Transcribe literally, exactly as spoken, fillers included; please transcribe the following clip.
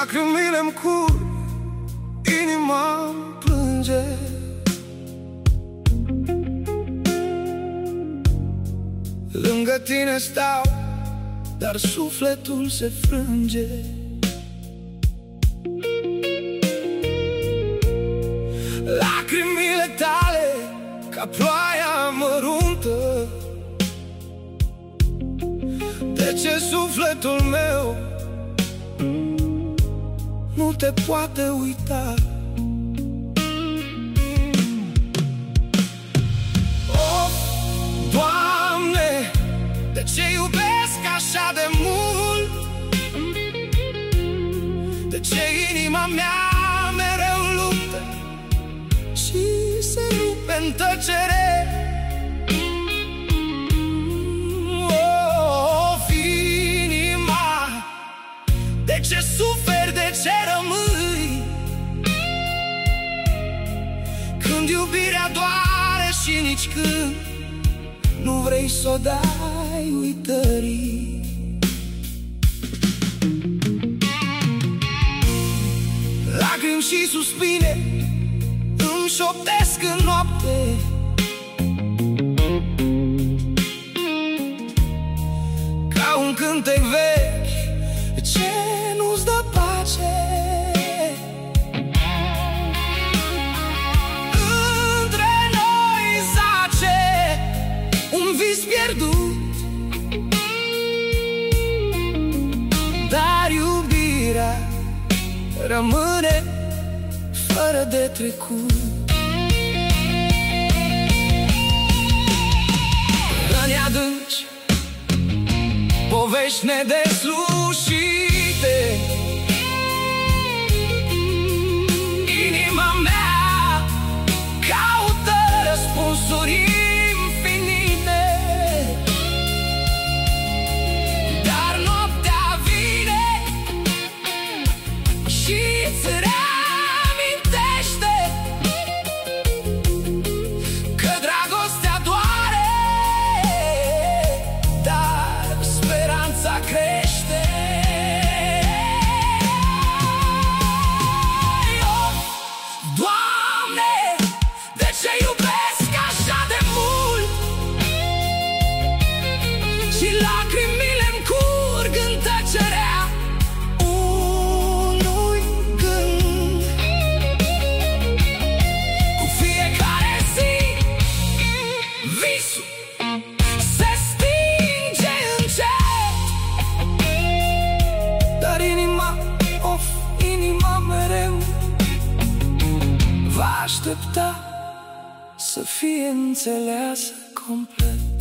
lacrimile-mi curg, inima-mi plânge. Lângă tine stau, dar sufletul se frânge. Lacrimile tale, ca ploaia măruntă. De ce sufletul meu nu te poate uita? Oh, Doamne, de ce iubesc așa de mult? De ce inima mea mereu luptă și se rupe în tăcere? De ce suferi, de ce rămâi? Când iubirea doare și nici când nu vrei s-o dai uitării. Lacrimi și suspine îmi șoptesc în noapte. Ca un cântec vechi ce nu-ți dă pace. Între noi zace un vis pierdut, dar iubirea rămâne fără de trecut. Răni adânci, povești nedeslușite, inima mea caută răspunsuri infinite. Dar noaptea vine și îți reamintește că dragostea doare, dar speranța crește. Oh, Doamne, de ce iubesc așa de mult? Și lacrimile-mi curg în tăcerea unui gând. Cu fiecare zi visul se stinge încet, dar inima, of, inima mereu va aștepta să fie înțeleasă complet.